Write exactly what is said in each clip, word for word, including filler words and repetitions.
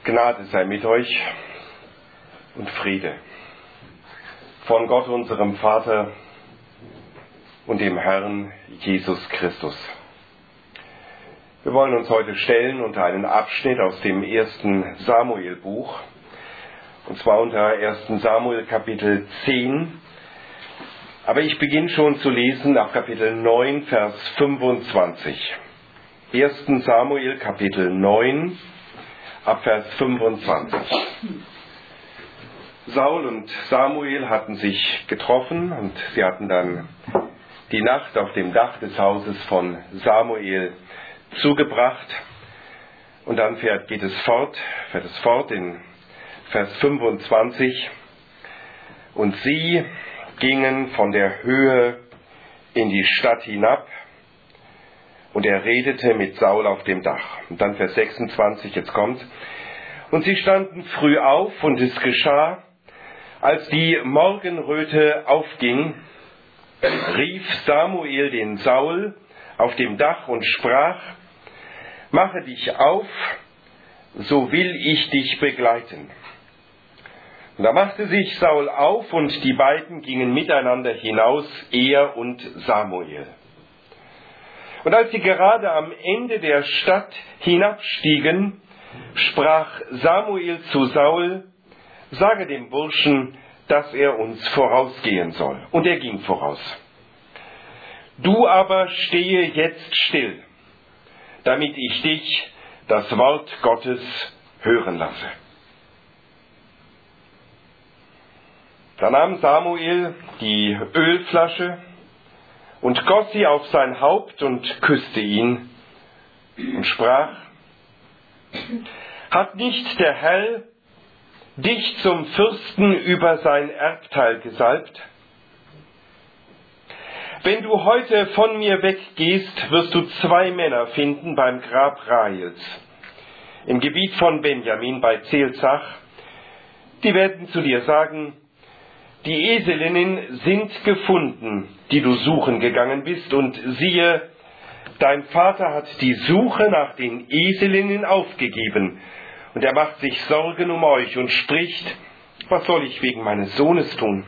Gnade sei mit euch und Friede von Gott, unserem Vater und dem Herrn Jesus Christus. Wir wollen uns heute stellen unter einen Abschnitt aus dem ersten Samuel-Buch, und zwar unter ersten Samuel Kapitel zehn. Aber ich beginne schon zu lesen ab Kapitel neun, Vers fünfundzwanzig. ersten Samuel Kapitel neun, ab Vers fünfundzwanzig. Saul und Samuel hatten sich getroffen und sie hatten dann die Nacht auf dem Dach des Hauses von Samuel zugebracht. Und dann fährt, geht es fort, fährt es fort in Vers fünfundzwanzig. Und sie gingen von der Höhe in die Stadt hinab, und er redete mit Saul auf dem Dach. Und dann Vers sechsundzwanzig, jetzt kommt. Und sie standen früh auf, und es geschah, als die Morgenröte aufging, rief Samuel den Saul auf dem Dach und sprach: Mache dich auf, so will ich dich begleiten. Und da machte sich Saul auf, und die beiden gingen miteinander hinaus, er und Samuel. Und als sie gerade am Ende der Stadt hinabstiegen, sprach Samuel zu Saul: Sage dem Burschen, dass er uns vorausgehen soll. Und er ging voraus. Du aber stehe jetzt still, damit ich dich das Wort Gottes hören lasse. Da nahm Samuel die Ölflasche und goss sie auf sein Haupt und küsste ihn und sprach: Hat nicht der Herr dich zum Fürsten über sein Erbteil gesalbt? Wenn du heute von mir weggehst, wirst du zwei Männer finden beim Grab Rahels, im Gebiet von Benjamin bei Zelzach. Die werden zu dir sagen: Die Eselinnen sind gefunden, die du suchen gegangen bist, und siehe, dein Vater hat die Suche nach den Eselinnen aufgegeben, und er macht sich Sorgen um euch und spricht: Was soll ich wegen meines Sohnes tun?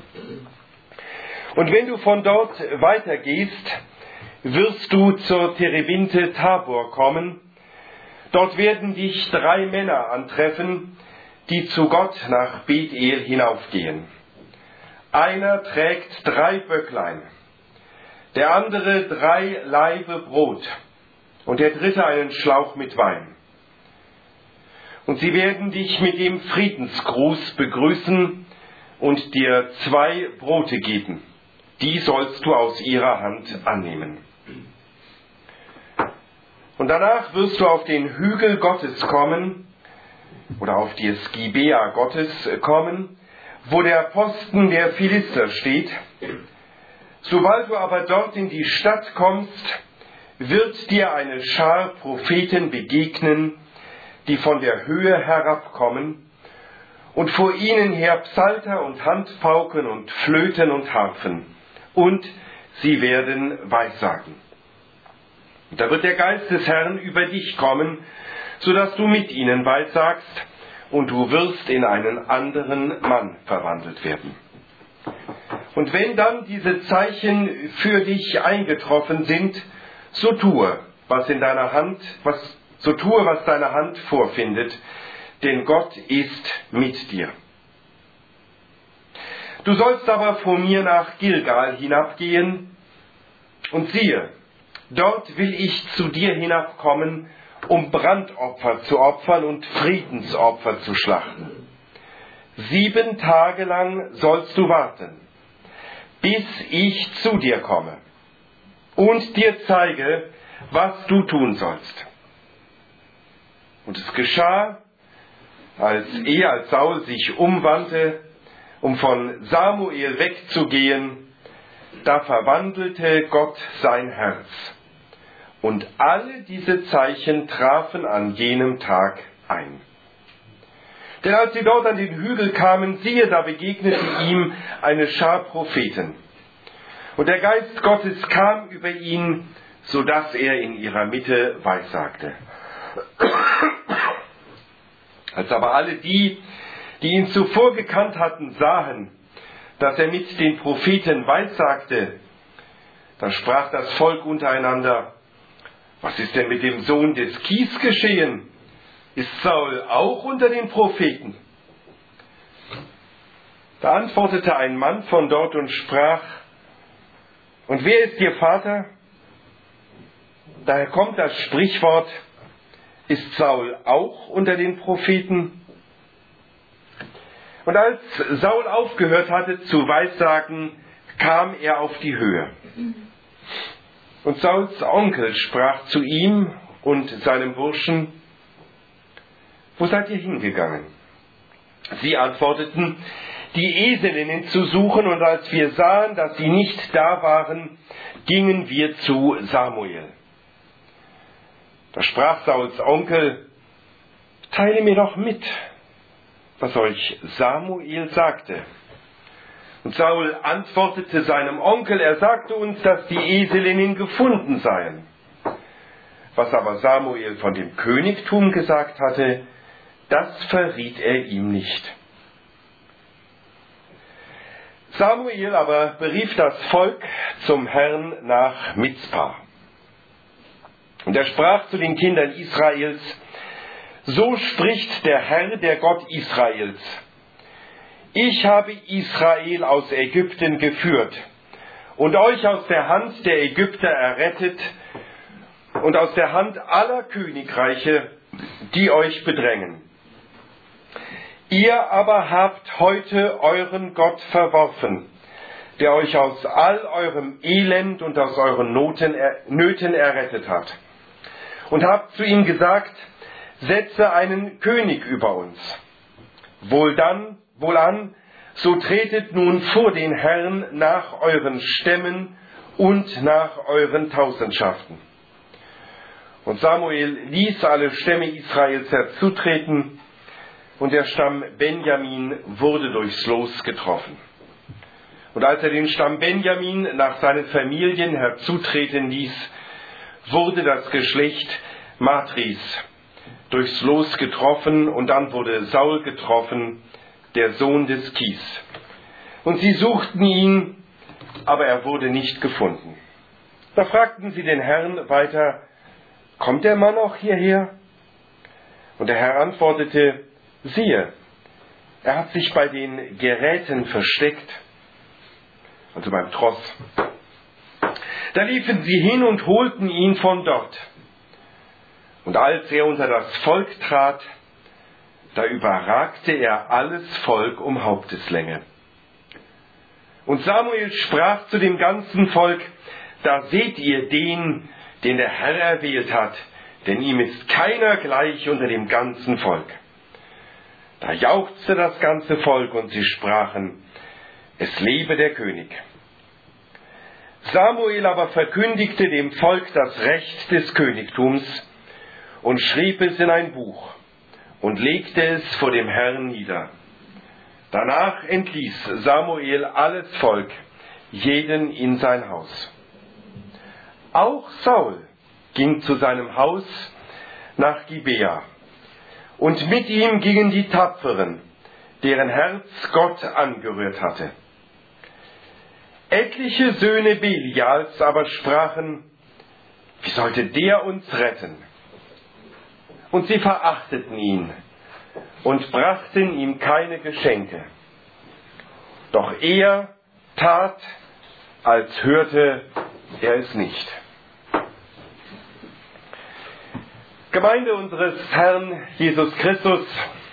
Und wenn du von dort weitergehst, wirst du zur Terebinte Tabor kommen. Dort werden dich drei Männer antreffen, die zu Gott nach Bethel hinaufgehen. Einer trägt drei Böcklein, der andere drei Laibe Brot und der dritte einen Schlauch mit Wein. Und sie werden dich mit dem Friedensgruß begrüßen und dir zwei Brote geben. Die sollst du aus ihrer Hand annehmen. Und danach wirst du auf den Hügel Gottes kommen, oder auf die Gibea Gottes kommen, wo der Posten der Philister steht. Sobald du aber dort in die Stadt kommst, wird dir eine Schar Propheten begegnen, die von der Höhe herabkommen, und vor ihnen her Psalter und Handpauken und Flöten und Harfen, und sie werden Weissagen. Und da wird der Geist des Herrn über dich kommen, so dass du mit ihnen weissagst, und du wirst in einen anderen Mann verwandelt werden. Und wenn dann diese Zeichen für dich eingetroffen sind, so tue, was in deiner Hand, was, so tue, was deine Hand vorfindet, denn Gott ist mit dir. Du sollst aber vor mir nach Gilgal hinabgehen, und siehe, dort will ich zu dir hinabkommen, um Brandopfer zu opfern und Friedensopfer zu schlachten. Sieben Tage lang sollst du warten, bis ich zu dir komme und dir zeige, was du tun sollst. Und es geschah, als er, als Saul sich umwandte, um von Samuel wegzugehen, da verwandelte Gott sein Herz. Und alle diese Zeichen trafen an jenem Tag ein. Denn als sie dort an den Hügel kamen, siehe, da begegnete ihm eine Schar Propheten. Und der Geist Gottes kam über ihn, so dass er in ihrer Mitte weissagte. Als aber alle die, die ihn zuvor gekannt hatten, sahen, dass er mit den Propheten weissagte, da sprach das Volk untereinander: Was ist denn mit dem Sohn des Kis geschehen? Ist Saul auch unter den Propheten? Da antwortete ein Mann von dort und sprach: Und wer ist Ihr Vater? Daher kommt das Sprichwort: Ist Saul auch unter den Propheten? Und als Saul aufgehört hatte zu weissagen, kam er auf die Höhe. Und Sauls Onkel sprach zu ihm und seinem Burschen: Wo seid ihr hingegangen? Sie antworteten: Die Eselinnen zu suchen, und als wir sahen, dass sie nicht da waren, gingen wir zu Samuel. Da sprach Sauls Onkel: Teile mir doch mit, was euch Samuel sagte. Und Saul antwortete seinem Onkel, er sagte uns, dass die Eselinnen gefunden seien. Was aber Samuel von dem Königtum gesagt hatte, das verriet er ihm nicht. Samuel aber berief das Volk zum Herrn nach Mizpa. Und er sprach zu den Kindern Israels: So spricht der Herr, der Gott Israels: Ich habe Israel aus Ägypten geführt und euch aus der Hand der Ägypter errettet und aus der Hand aller Königreiche, die euch bedrängen. Ihr aber habt heute euren Gott verworfen, der euch aus all eurem Elend und aus euren Noten, Nöten errettet hat. Und habt zu ihm gesagt: Setze einen König über uns. Wohl dann, wohlan, so tretet nun vor den Herrn nach euren Stämmen und nach euren Tausendschaften. Und Samuel ließ alle Stämme Israels herzutreten, und der Stamm Benjamin wurde durchs Los getroffen. Und als er den Stamm Benjamin nach seinen Familien herzutreten ließ, wurde das Geschlecht Matris durchs Los getroffen, und dann wurde Saul getroffen, der Sohn des Kis. Und sie suchten ihn, aber er wurde nicht gefunden. Da fragten sie den Herrn weiter: Kommt der Mann auch hierher? Und der Herr antwortete: Siehe, er hat sich bei den Geräten versteckt, also beim Tross. Da liefen sie hin und holten ihn von dort. Und als er unter das Volk trat, da überragte er alles Volk um Haupteslänge. Und Samuel sprach zu dem ganzen Volk: Da seht ihr den, den der Herr erwählt hat, denn ihm ist keiner gleich unter dem ganzen Volk. Da jauchzte das ganze Volk, und sie sprachen: Es lebe der König. Samuel aber verkündigte dem Volk das Recht des Königtums und schrieb es in ein Buch und legte es vor dem Herrn nieder. Danach entließ Samuel alles Volk, jeden in sein Haus. Auch Saul ging zu seinem Haus nach Gibea, und mit ihm gingen die Tapferen, deren Herz Gott angerührt hatte. Etliche Söhne Belials aber sprachen: Wie sollte der uns retten? Und sie verachteten ihn und brachten ihm keine Geschenke. Doch er tat, als hörte er es nicht. Gemeinde unseres Herrn Jesus Christus,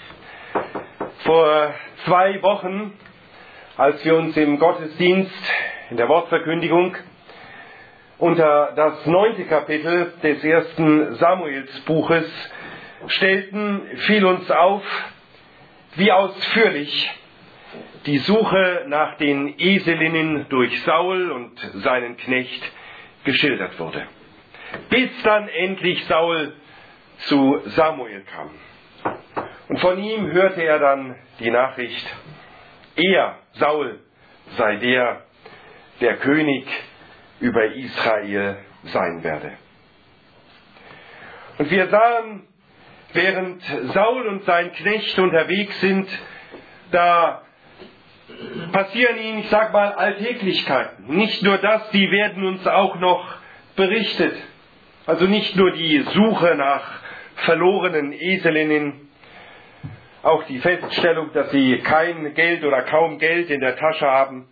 vor zwei Wochen, als wir uns im Gottesdienst, in der Wortverkündigung, unter das neunte Kapitel des ersten Samuelsbuches stellten, fiel uns auf, wie ausführlich die Suche nach den Eselinnen durch Saul und seinen Knecht geschildert wurde. Bis dann endlich Saul zu Samuel kam. Und von ihm hörte er dann die Nachricht: Er, Saul, sei der, der König über Israel sein werde. Und wir sahen während Saul und sein Knecht unterwegs sind, da passieren ihnen, ich sag mal, Alltäglichkeiten. Nicht nur das, die werden uns auch noch berichtet. Also nicht nur die Suche nach verlorenen Eselinnen, auch die Feststellung, dass sie kein Geld oder kaum Geld in der Tasche haben.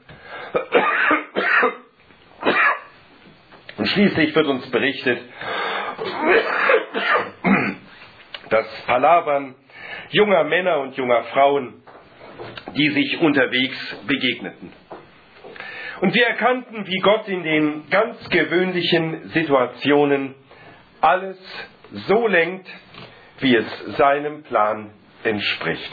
Und schließlich wird uns berichtet, das Palavern junger Männer und junger Frauen, die sich unterwegs begegneten. Und wir erkannten, wie Gott in den ganz gewöhnlichen Situationen alles so lenkt, wie es seinem Plan entspricht.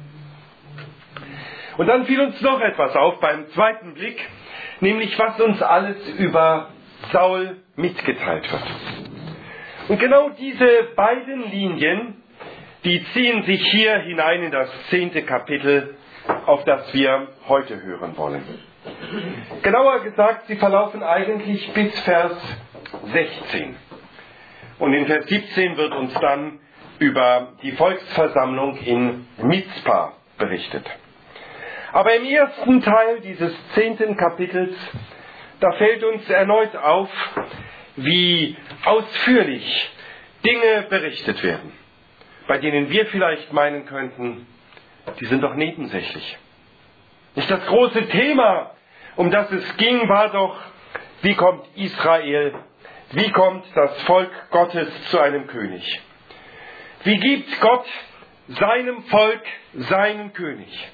Und dann fiel uns noch etwas auf beim zweiten Blick, nämlich was uns alles über Saul mitgeteilt wird. Und genau diese beiden Linien, die ziehen sich hier hinein in das zehnte Kapitel, auf das wir heute hören wollen. Genauer gesagt, sie verlaufen eigentlich bis Vers sechzehn. Und in Vers siebzehn wird uns dann über die Volksversammlung in Mizpa berichtet. Aber im ersten Teil dieses zehnten Kapitels, da fällt uns erneut auf, wie ausführlich Dinge berichtet werden, bei denen wir vielleicht meinen könnten, die sind doch nebensächlich. Nicht das große Thema, um das es ging, war doch, wie kommt Israel, wie kommt das Volk Gottes zu einem König? Wie gibt Gott seinem Volk seinen König?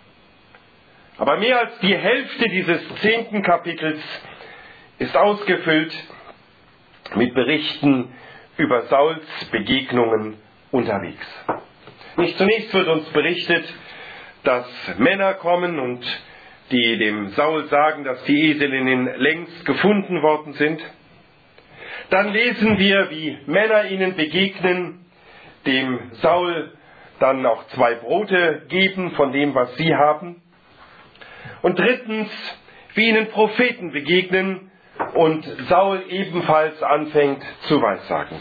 Aber mehr als die Hälfte dieses zehnten Kapitels ist ausgefüllt mit Berichten über Sauls Begegnungen unterwegs. Nicht zunächst wird uns berichtet, dass Männer kommen und die dem Saul sagen, dass die Eselinnen längst gefunden worden sind. Dann lesen wir, wie Männer ihnen begegnen, dem Saul dann auch zwei Brote geben von dem, was sie haben. Und drittens, wie ihnen Propheten begegnen und Saul ebenfalls anfängt zu weissagen.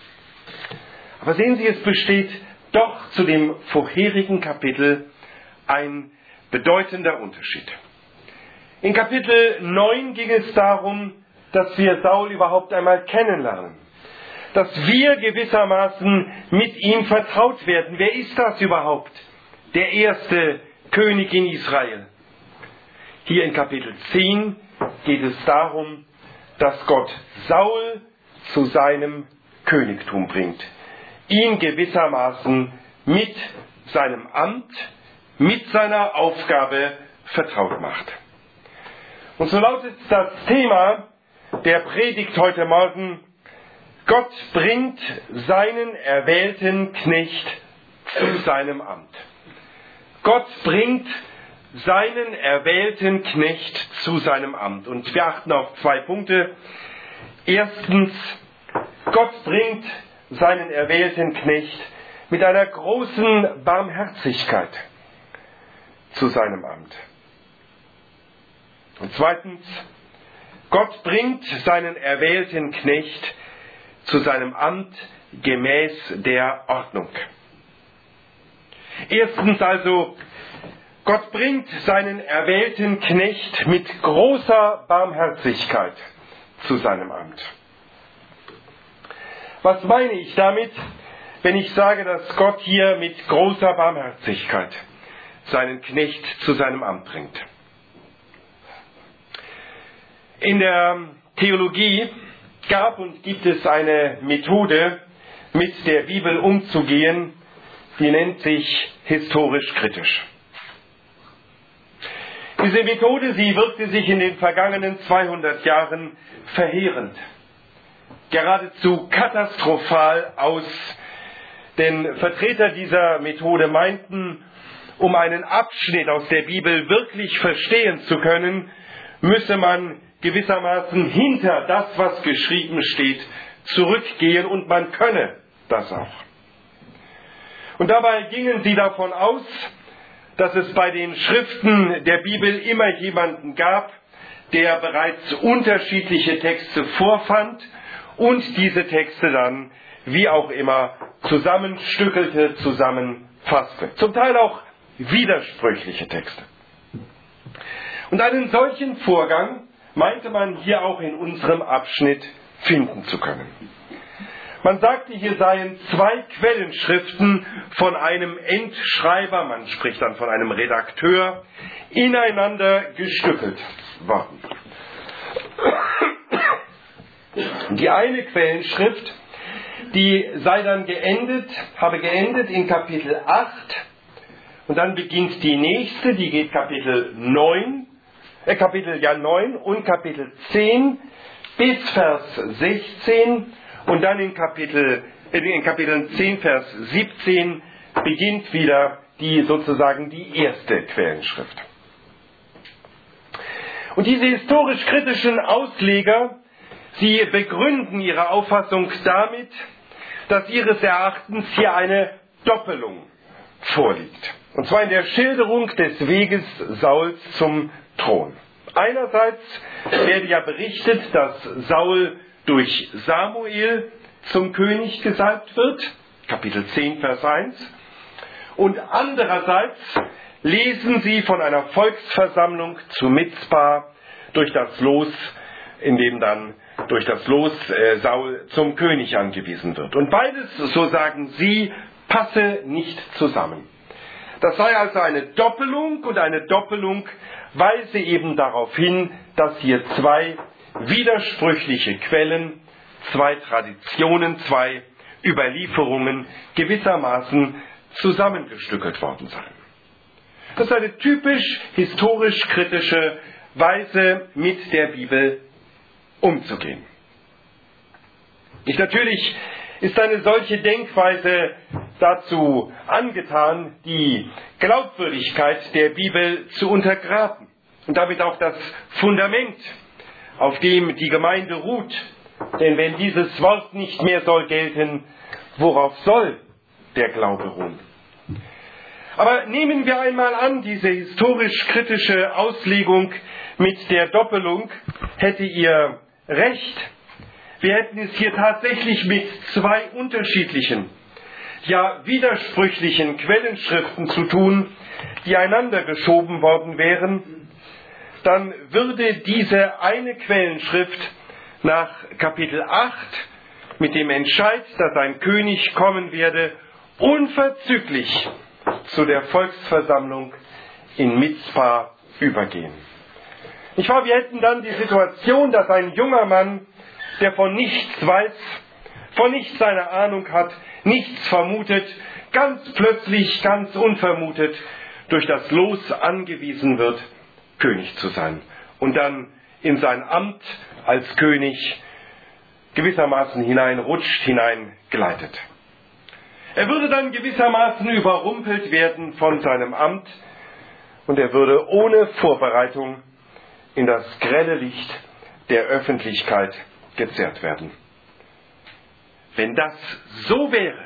Aber sehen Sie, es besteht doch zu dem vorherigen Kapitel ein bedeutender Unterschied. In Kapitel neun ging es darum, dass wir Saul überhaupt einmal kennenlernen. Dass wir gewissermaßen mit ihm vertraut werden. Wer ist das überhaupt? Der erste König in Israel. Hier in Kapitel zehn geht es darum, dass Gott Saul zu seinem Königtum bringt. Ihn gewissermaßen mit seinem Amt, mit seiner Aufgabe vertraut macht. Und so lautet das Thema der Predigt heute Morgen: Gott bringt seinen erwählten Knecht zu seinem Amt. Gott bringt seinen erwählten Knecht zu seinem Amt. Und wir achten auf zwei Punkte. Erstens, Gott bringt seinen erwählten Knecht mit einer großen Barmherzigkeit zu seinem Amt. Und zweitens, Gott bringt seinen erwählten Knecht zu seinem Amt gemäß der Ordnung. Erstens also, Gott bringt seinen erwählten Knecht mit großer Barmherzigkeit zu seinem Amt. Was meine ich damit, wenn ich sage, dass Gott hier mit großer Barmherzigkeit seinen Knecht zu seinem Amt bringt? In der Theologie gab und gibt es eine Methode, mit der Bibel umzugehen, die nennt sich historisch kritisch. Diese Methode, sie wirkte sich in den vergangenen zweihundert Jahren verheerend, geradezu katastrophal aus, denn Vertreter dieser Methode meinten, um einen Abschnitt aus der Bibel wirklich verstehen zu können, müsse man gewissermaßen hinter das, was geschrieben steht, zurückgehen, und man könne das auch. Und dabei gingen sie davon aus, dass es bei den Schriften der Bibel immer jemanden gab, der bereits unterschiedliche Texte vorfand und diese Texte dann wie auch immer, zusammenstückelte, zusammenfasste. Zum Teil auch widersprüchliche Texte. Und einen solchen Vorgang meinte man hier auch in unserem Abschnitt finden zu können. Man sagte, hier seien zwei Quellenschriften von einem Endschreiber, man spricht dann von einem Redakteur, ineinander gestückelt worden. Die eine Quellenschrift, die sei dann geendet, habe geendet in Kapitel acht, und dann beginnt die nächste, die geht Kapitel neun, äh, Kapitel ja neun und Kapitel zehn bis Vers sechzehn, und dann in Kapitel, äh, in Kapitel zehn, Vers siebzehn beginnt wieder die sozusagen die erste Quellenschrift. Und diese historisch-kritischen Ausleger, sie begründen ihre Auffassung damit, dass ihres Erachtens hier eine Doppelung vorliegt. Und zwar in der Schilderung des Weges Sauls zum Thron. Einerseits werde ja berichtet, dass Saul durch Samuel zum König gesalbt wird, Kapitel zehn, Vers eins. Und andererseits lesen sie von einer Volksversammlung zu Mizpa durch das Los, in dem dann durch das Los äh, Saul zum König angewiesen wird. Und beides, so sagen sie, passe nicht zusammen. Das sei also eine Doppelung, und eine Doppelung weise eben darauf hin, dass hier zwei widersprüchliche Quellen, zwei Traditionen, zwei Überlieferungen gewissermaßen zusammengestückelt worden seien. Das ist eine typisch historisch-kritische Weise, mit der Bibel umzugehen. Nicht natürlich ist eine solche Denkweise dazu angetan, die Glaubwürdigkeit der Bibel zu untergraben und damit auch das Fundament, auf dem die Gemeinde ruht. Denn wenn dieses Wort nicht mehr soll gelten, worauf soll der Glaube ruhen? Aber nehmen wir einmal an, diese historisch-kritische Auslegung mit der Doppelung hätte ihr recht. Wir hätten es hier tatsächlich mit zwei unterschiedlichen, ja widersprüchlichen Quellenschriften zu tun, die einander geschoben worden wären. Dann würde diese eine Quellenschrift nach Kapitel acht mit dem Entscheid, dass ein König kommen werde, unverzüglich zu der Volksversammlung in Mizpa übergehen. Nicht wahr? Wir hätten dann die Situation, dass ein junger Mann, der von nichts weiß, von nichts eine Ahnung hat, nichts vermutet, ganz plötzlich, ganz unvermutet durch das Los angewiesen wird, König zu sein und dann in sein Amt als König gewissermaßen hineinrutscht, hineingleitet. Er würde dann gewissermaßen überrumpelt werden von seinem Amt, und er würde ohne Vorbereitung in das grelle Licht der Öffentlichkeit gezerrt werden. Wenn das so wäre,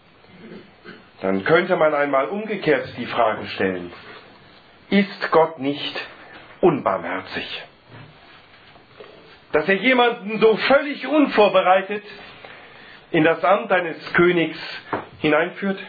dann könnte man einmal umgekehrt die Frage stellen: Ist Gott nicht unbarmherzig, dass er jemanden so völlig unvorbereitet in das Amt eines Königs hineinführt?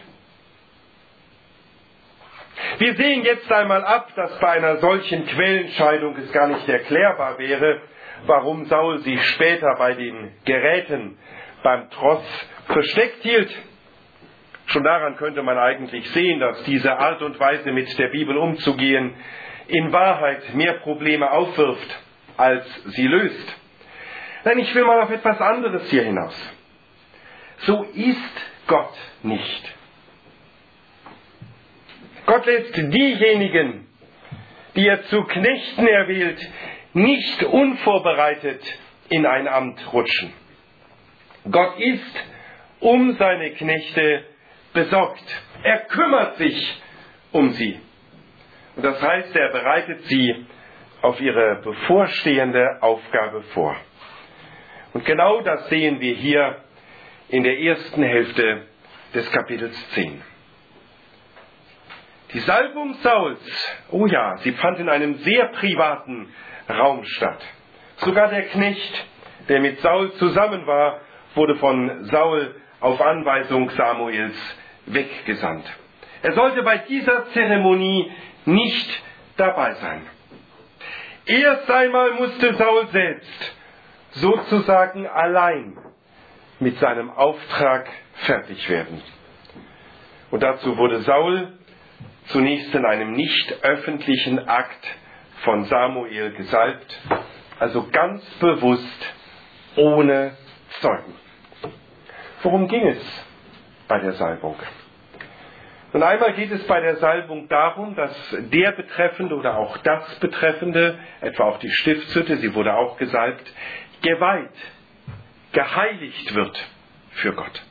Wir sehen jetzt einmal ab, dass bei einer solchen Quellenscheidung es gar nicht erklärbar wäre, warum Saul sich später bei den Geräten beim Tross versteckt hielt. Schon daran könnte man eigentlich sehen, dass diese Art und Weise, mit der Bibel umzugehen, in Wahrheit mehr Probleme aufwirft, als sie löst. Nein, ich will mal auf etwas anderes hier hinaus. So ist Gott nicht. Gott lässt diejenigen, die er zu Knechten erwählt, nicht unvorbereitet in ein Amt rutschen. Gott ist um seine Knechte besorgt. Er kümmert sich um sie. Und das heißt, er bereitet sie auf ihre bevorstehende Aufgabe vor. Und genau das sehen wir hier in der ersten Hälfte des Kapitels zehn. Die Salbung Sauls, oh ja, sie fand in einem sehr privaten Raum statt. Sogar der Knecht, der mit Saul zusammen war, wurde von Saul auf Anweisung Samuels weggesandt. Er sollte bei dieser Zeremonie nicht dabei sein. Erst einmal musste Saul selbst sozusagen allein mit seinem Auftrag fertig werden. Und dazu wurde Saul zunächst in einem nicht öffentlichen Akt von Samuel gesalbt, also ganz bewusst ohne Zeugen. Worum ging es bei der Salbung? Und einmal geht es bei der Salbung darum, dass der Betreffende oder auch das Betreffende, etwa auch die Stiftshütte, sie wurde auch gesalbt, geweiht, geheiligt wird für Gott.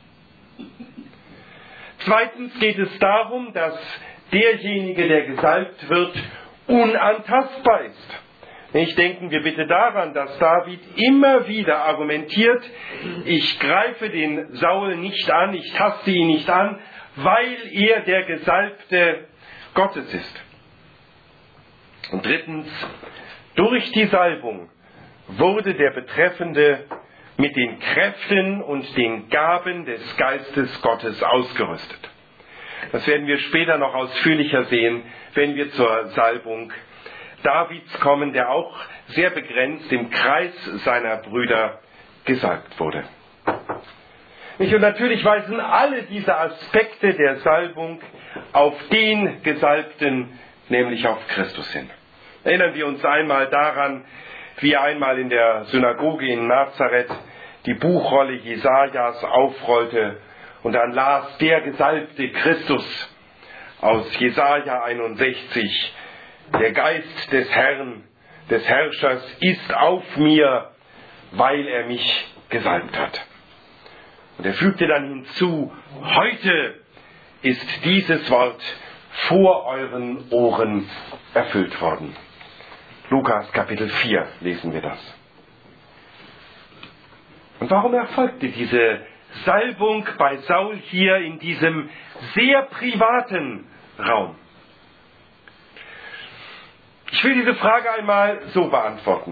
Zweitens geht es darum, dass derjenige, der gesalbt wird, unantastbar ist. Ich denken wir bitte daran, dass David immer wieder argumentiert, ich greife den Saul nicht an, ich taste ihn nicht an, weil er der Gesalbte Gottes ist. Und drittens, durch die Salbung wurde der Betreffende mit den Kräften und den Gaben des Geistes Gottes ausgerüstet. Das werden wir später noch ausführlicher sehen, wenn wir zur Salbung Davids kommen, der auch sehr begrenzt im Kreis seiner Brüder gesalbt wurde. Und natürlich weisen alle diese Aspekte der Salbung auf den Gesalbten, nämlich auf Christus hin. Erinnern wir uns einmal daran, wie er einmal in der Synagoge in Nazareth die Buchrolle Jesajas aufrollte und dann las der gesalbte Christus aus Jesaja einundsechzig, der Geist des Herrn, des Herrschers ist auf mir, weil er mich gesalbt hat. Und er fügte dann hinzu, heute ist dieses Wort vor euren Ohren erfüllt worden. Lukas Kapitel vier lesen wir das. Und warum erfolgte diese Salbung bei Saul hier in diesem sehr privaten Raum? Ich will diese Frage einmal so beantworten.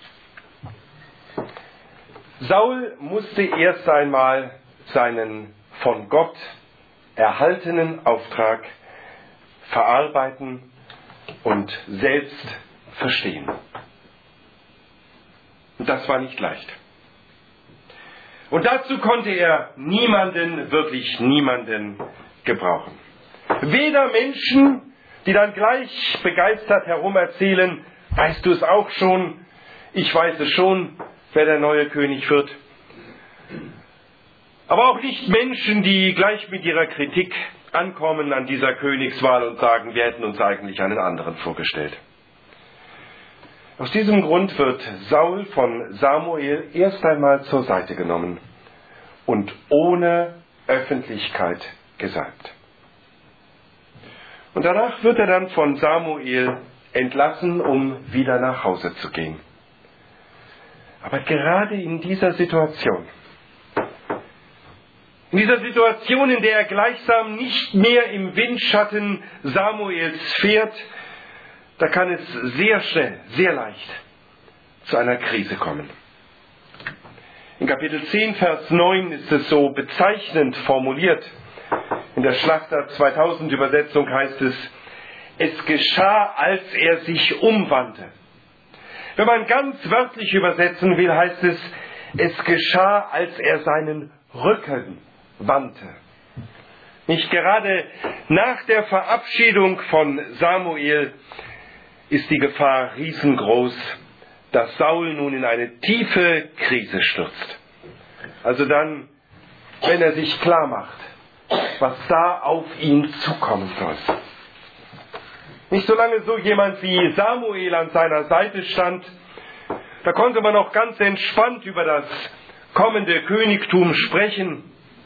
Saul musste erst einmal seinen von Gott erhaltenen Auftrag verarbeiten und selbst verstehen. Und das war nicht leicht. Und dazu konnte er niemanden, wirklich niemanden gebrauchen. Weder Menschen, die dann gleich begeistert herumerzählen, weißt du es auch schon, ich weiß es schon, wer der neue König wird. Aber auch nicht Menschen, die gleich mit ihrer Kritik ankommen an dieser Königswahl und sagen, wir hätten uns eigentlich einen anderen vorgestellt. Aus diesem Grund wird Saul von Samuel erst einmal zur Seite genommen und ohne Öffentlichkeit gesalbt. Und danach wird er dann von Samuel entlassen, um wieder nach Hause zu gehen. Aber gerade in dieser Situation, in dieser Situation, in der er gleichsam nicht mehr im Windschatten Samuels fährt, da kann es sehr schnell, sehr leicht zu einer Krise kommen. In Kapitel zehn, Vers neun ist es so bezeichnend formuliert. In der Schlachter zweitausend Übersetzung heißt es, es geschah, als er sich umwandte. Wenn man ganz wörtlich übersetzen will, heißt es, es geschah, als er seinen Rücken wandte. Nicht gerade nach der Verabschiedung von Samuel ist die Gefahr riesengroß, dass Saul nun in eine tiefe Krise stürzt. Also dann, wenn er sich klar macht, was da auf ihn zukommen soll. Nicht solange so jemand wie Samuel an seiner Seite stand, da konnte man noch ganz entspannt über das kommende Königtum sprechen.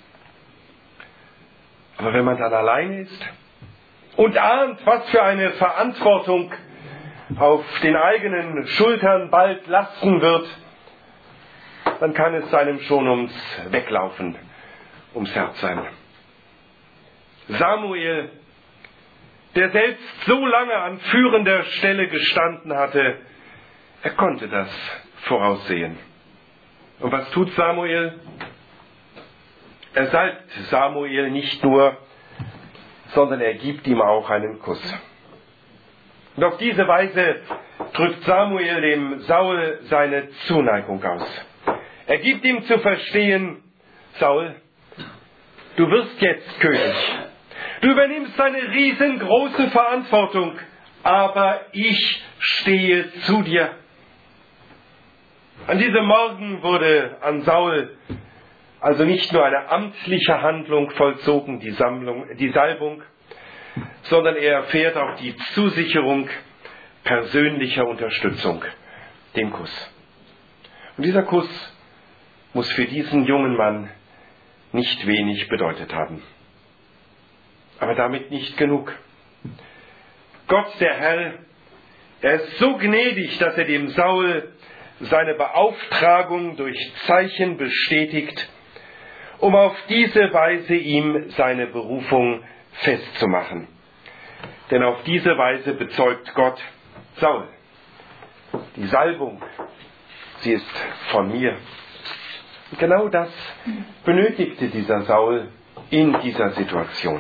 Aber wenn man dann alleine ist und ahnt, was für eine Verantwortung auf den eigenen Schultern bald lasten wird, dann kann es einem schon ums Weglaufen, ums Herz sein. Samuel, der selbst so lange an führender Stelle gestanden hatte, er konnte das voraussehen. Und was tut Samuel? er salbt Samuel nicht nur, sondern er gibt ihm auch einen Kuss. Und auf diese Weise drückt Samuel dem Saul seine Zuneigung aus. Er gibt ihm zu verstehen: Saul, du wirst jetzt König. Du übernimmst eine riesengroße Verantwortung, aber ich stehe zu dir. An diesem Morgen wurde an Saul also nicht nur eine amtliche Handlung vollzogen, die, Sammlung, die Salbung, sondern er erfährt auch die Zusicherung persönlicher Unterstützung, den Kuss. Und dieser Kuss muss für diesen jungen Mann nicht wenig bedeutet haben. Aber damit nicht genug. Gott, der Herr, er ist so gnädig, dass er dem Saul seine Beauftragung durch Zeichen bestätigt, um auf diese Weise ihm seine Berufung festzumachen. Denn auf diese Weise bezeugt Gott: Saul, die Salbung, sie ist von mir. Und genau das benötigte dieser Saul in dieser Situation.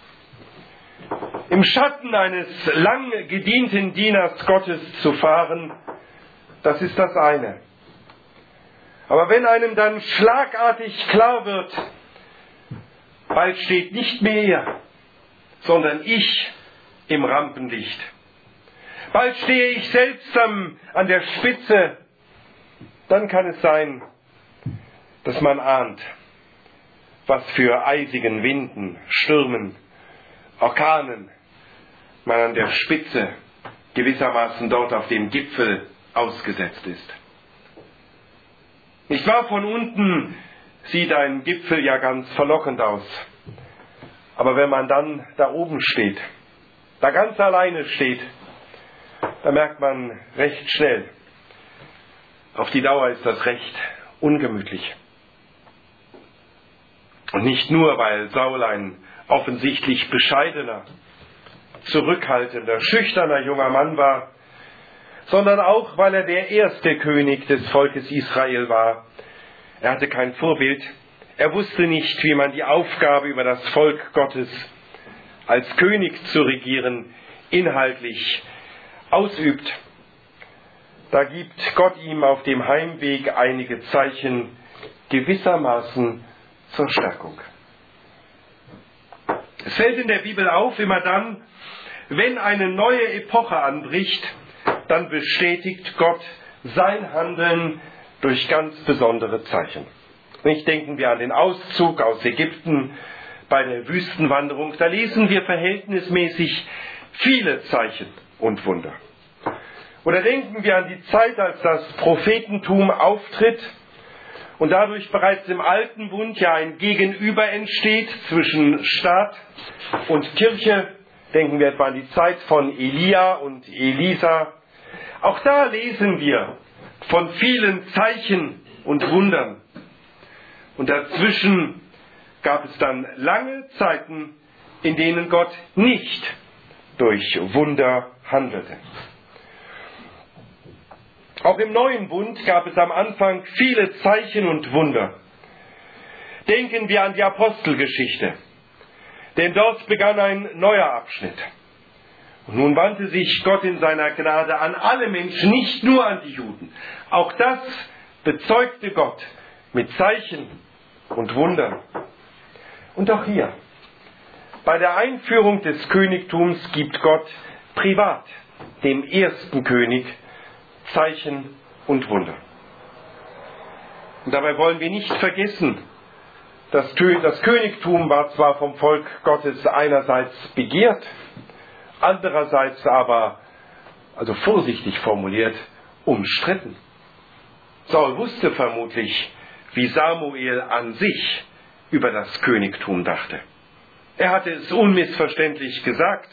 Im Schatten eines lang gedienten Dieners Gottes zu fahren, das ist das eine. Aber wenn einem dann schlagartig klar wird, bald steht nicht mehr er, sondern ich im Rampenlicht. Bald stehe ich selbst am, an der Spitze, dann kann es sein, dass man ahnt, was für eisigen Winden, Stürmen, Orkanen man an der Spitze, gewissermaßen dort auf dem Gipfel, ausgesetzt ist. Nicht wahr? Von unten sieht ein Gipfel ja ganz verlockend aus. Aber wenn man dann da oben steht, da ganz alleine steht, da merkt man recht schnell, auf die Dauer ist das recht ungemütlich. Und nicht nur, weil Saul ein offensichtlich bescheidener, zurückhaltender, schüchterner junger Mann war, sondern auch, weil er der erste König des Volkes Israel war. Er hatte kein Vorbild. Er wusste nicht, wie man die Aufgabe über das Volk Gottes als König zu regieren inhaltlich ausübt. Da gibt Gott ihm auf dem Heimweg einige Zeichen gewissermaßen zur Stärkung. Es fällt in der Bibel auf, immer dann, wenn eine neue Epoche anbricht, dann bestätigt Gott sein Handeln durch ganz besondere Zeichen. Nicht denken wir an den Auszug aus Ägypten bei der Wüstenwanderung. Da lesen wir verhältnismäßig viele Zeichen und Wunder. Oder denken wir an die Zeit, als das Prophetentum auftritt und dadurch bereits im Alten Bund ja ein Gegenüber entsteht zwischen Staat und Kirche. Denken wir etwa an die Zeit von Elia und Elisa. Auch da lesen wir von vielen Zeichen und Wundern. Und dazwischen gab es dann lange Zeiten, in denen Gott nicht durch Wunder handelte. Auch im Neuen Bund gab es am Anfang viele Zeichen und Wunder. Denken wir an die Apostelgeschichte, denn dort begann ein neuer Abschnitt. Und nun wandte sich Gott in seiner Gnade an alle Menschen, nicht nur an die Juden. Auch das bezeugte Gott mit Zeichen und Wundern. Und auch hier, bei der Einführung des Königtums gibt Gott privat dem ersten König Zeichen und Wunder. Und dabei wollen wir nicht vergessen, das Königtum war zwar vom Volk Gottes einerseits begehrt, andererseits aber, also vorsichtig formuliert, umstritten. Saul wusste vermutlich, wie Samuel an sich über das Königtum dachte. Er hatte es unmissverständlich gesagt.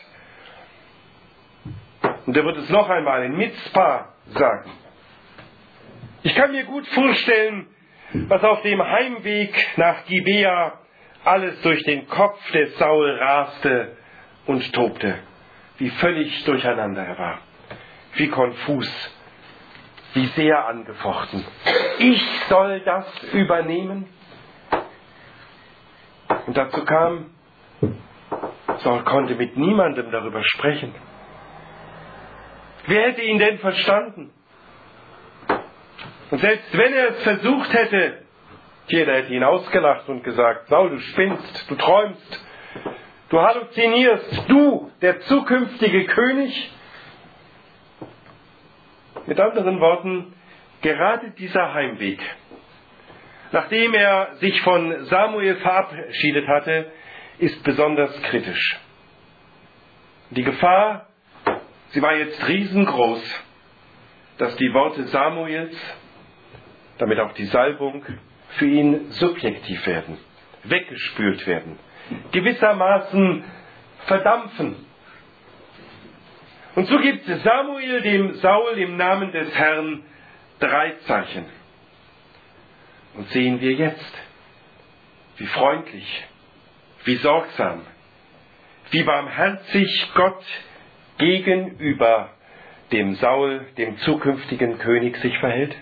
Und er wird es noch einmal in Mizpah sagen. Ich kann mir gut vorstellen, was auf dem Heimweg nach Gibea alles durch den Kopf des Saul raste und tobte. Wie völlig durcheinander er war. Wie konfus. Wie sehr angefochten. Ich soll das übernehmen? Und dazu kam, Saul konnte mit niemandem darüber sprechen. Wer hätte ihn denn verstanden? Und selbst wenn er es versucht hätte, jeder hätte ihn ausgelacht und gesagt, Saul, du spinnst, du träumst, du halluzinierst, du, der zukünftige König. Mit anderen Worten, gerade dieser Heimweg, nachdem er sich von Samuel verabschiedet hatte, ist besonders kritisch. Die Gefahr, sie war jetzt riesengroß, dass die Worte Samuels, damit auch die Salbung, für ihn subjektiv werden, weggespült werden, gewissermaßen verdampfen. Und so gibt Samuel dem Saul im Namen des Herrn drei Zeichen. Und sehen wir jetzt, wie freundlich, wie sorgsam, wie barmherzig Gott gegenüber dem Saul, dem zukünftigen König, sich verhält.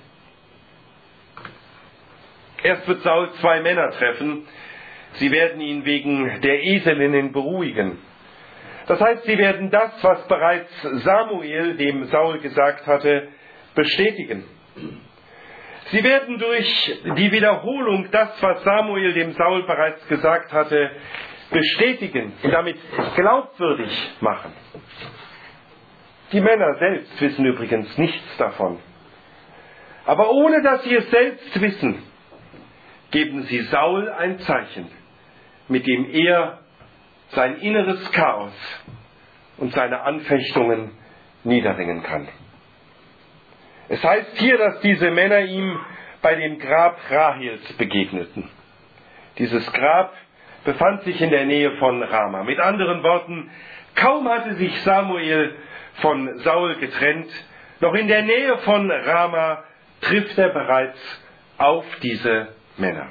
Erst wird Saul zwei Männer treffen. Sie werden ihn wegen der Eselinnen beruhigen. Das heißt, sie werden das, was bereits Samuel dem Saul gesagt hatte, bestätigen. Sie werden durch die Wiederholung das, was Samuel dem Saul bereits gesagt hatte, bestätigen und damit glaubwürdig machen. Die Männer selbst wissen übrigens nichts davon. Aber ohne dass sie es selbst wissen, geben sie Saul ein Zeichen, mit dem er sein inneres Chaos und seine Anfechtungen niederringen kann. Es heißt hier, dass diese Männer ihm bei dem Grab Rahels begegneten. Dieses Grab befand sich in der Nähe von Rama. Mit anderen Worten, kaum hatte sich Samuel von Saul getrennt, noch in der Nähe von Rama trifft er bereits auf diese Männer.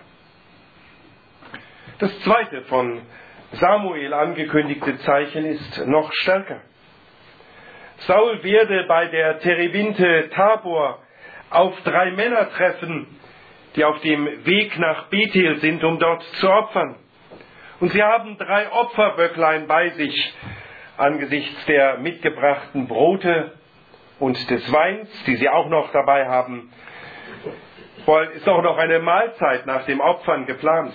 Das zweite von Samuel angekündigte Zeichen ist noch stärker. Saul werde bei der Terebinte Tabor auf drei Männer treffen, die auf dem Weg nach Bethel sind, um dort zu opfern. Und sie haben drei Opferböcklein bei sich angesichts der mitgebrachten Brote und des Weins, die sie auch noch dabei haben. Ist auch noch eine Mahlzeit nach dem Opfern geplant.